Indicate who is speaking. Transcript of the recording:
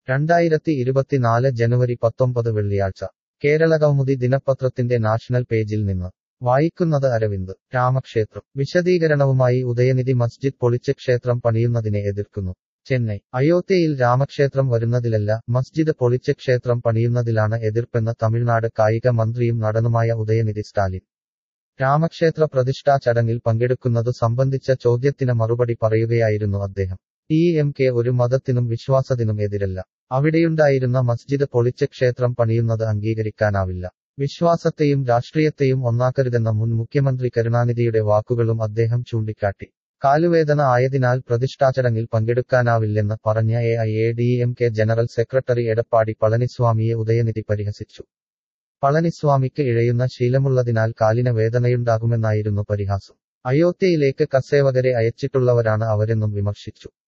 Speaker 1: 2024 ജനുവരി 19 വെള്ളിയാഴ്ച കേരളകൗമുദി ദിനപത്രത്തിന്റെ നാഷണൽ പേജിൽ നിന്ന് വായിക്കുന്നത് അരവിന്ദ്. രാമക്ഷേത്രം വിശദീകരണവുമായി ഉദയനിധി മസ്ജിദ് പൊളിച്ച് ക്ഷേത്രം പണിയുന്നതിനെ എതിർക്കുന്നു. ചെന്നൈ. അയോധ്യയിൽ രാമക്ഷേത്രം വരുന്നതിലല്ല, മസ്ജിദ് പൊളിച്ച് ക്ഷേത്രം പണിയുന്നതിലാണ് എതിർപ്പെന്ന് തമിഴ്നാട് കായിക മന്ത്രിയും നടനുമായ ഉദയനിധി സ്റ്റാലിൻ. രാമക്ഷേത്ര പ്രതിഷ്ഠാ ചടങ്ങിൽ പങ്കെടുക്കുന്നതു സംബന്ധിച്ച ചോദ്യത്തിന് മറുപടി പറയുകയായിരുന്നു അദ്ദേഹം. DMK ഒരു മതത്തിനും വിശ്വാസത്തിനും എതിരല്ല. അവിടെയുണ്ടായിരുന്ന മസ്ജിദ് പൊളിച്ച് ക്ഷേത്രം പണിയുന്നത് അംഗീകരിക്കാനാവില്ല. വിശ്വാസത്തെയും രാഷ്ട്രീയത്തെയും ഒന്നാക്കരുതെന്ന മുൻ മുഖ്യമന്ത്രി കരുണാനിധിയുടെ വാക്കുകളും അദ്ദേഹം ചൂണ്ടിക്കാട്ടി. കാലുവേദന ആയതിനാൽ പ്രതിഷ്ഠാചടങ്ങിൽ പങ്കെടുക്കാനാവില്ലെന്ന് പറഞ്ഞ AIADMK ജനറൽ സെക്രട്ടറി എടപ്പാടി പളനിസ്വാമിയെ ഉദയനിധി പരിഹസിച്ചു. പളനിസ്വാമിക്ക് ഇഴയുന്ന ശീലമുള്ളതിനാൽ കാലിന് വേദനയുണ്ടാകുമെന്നായിരുന്നു പരിഹാസം. അയോധ്യയിലേക്ക് കസേവകരെ അയച്ചിട്ടുള്ളവരാണ് അവരെന്നും വിമർശിച്ചു.